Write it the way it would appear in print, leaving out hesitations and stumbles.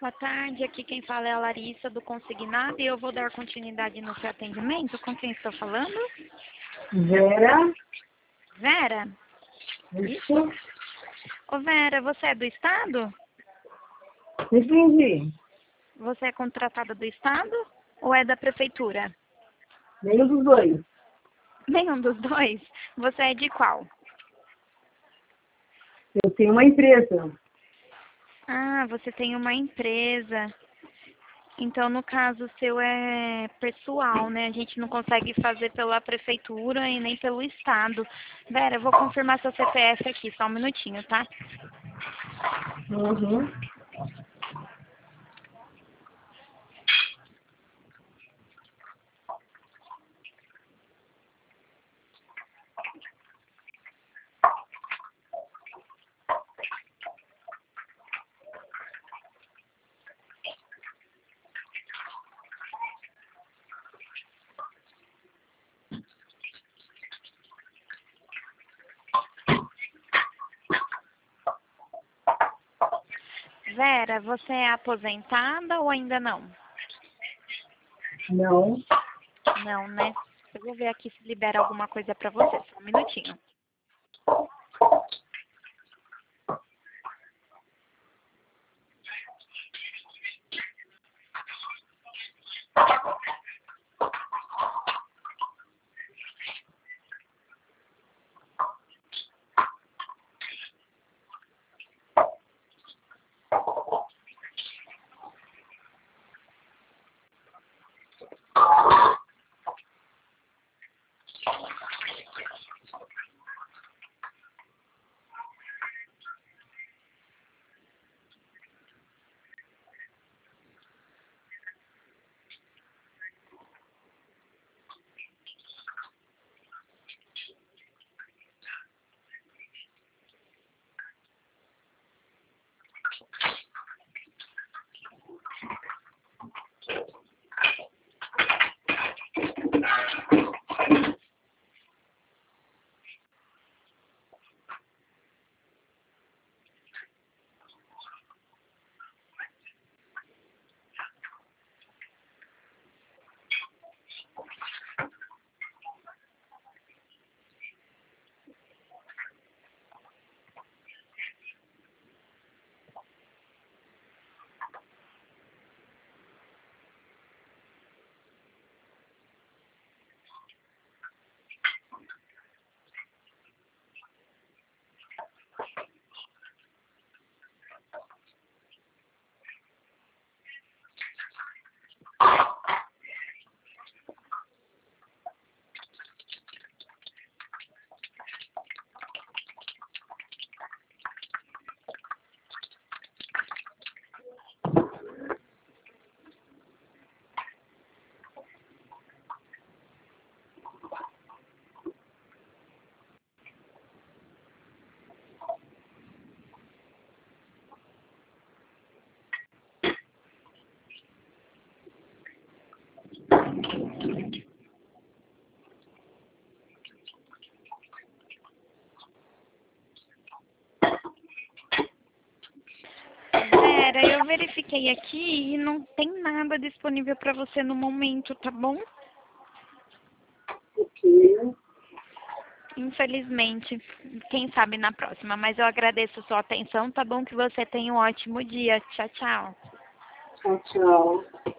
Boa tarde, aqui quem fala é a Larissa do Consignado e eu vou dar continuidade no seu atendimento. Com quem estou falando? Vera. Vera? Isso. Ô Vera, você é do Estado? Entendi. Você é contratada do Estado ou é da Prefeitura? Nenhum dos dois. Nenhum dos dois? Você é de qual? Eu tenho uma empresa. Ah, você tem uma empresa. Então, no caso, o seu é pessoal, né? A gente não consegue fazer pela Prefeitura e nem pelo Estado. Vera, eu vou confirmar seu CPF aqui, só um minutinho, tá? Uhum. Vera, você é aposentada ou ainda não? Não. Não, né? Eu vou ver aqui se libera alguma coisa pra você, só um minutinho. Vera, eu verifiquei aqui e não tem nada disponível para você no momento, tá bom? Ok. Infelizmente, quem sabe na próxima, mas eu agradeço a sua atenção, tá bom? Que você tenha um ótimo dia. Tchau, tchau. Tchau, tchau.